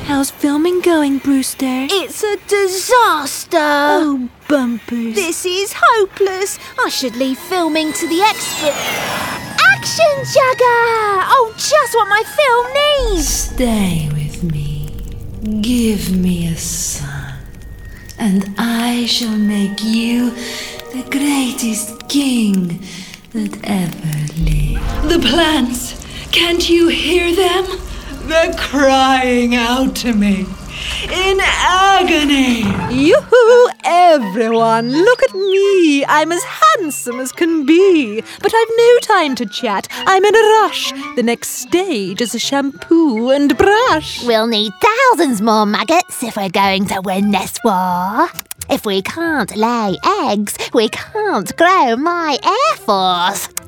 How's filming going, Brewster? It's a disaster. Oh, bumpers. This is hopeless. I should leave filming to the experts. Action, Jagger! Oh, just what my film needs. Stay with me. Give me a son, and I shall make you the greatest king that ever lived. The plants, can't you hear them? They're crying out to me in agony. Yoo-hoo, everyone! Look at me! I'm as handsome as can be. But I've no time to chat. I'm in a rush. The next stage is a shampoo and brush. We'll need thousands more maggots if we're going to win this war. If we can't lay eggs, we can't grow my Air Force.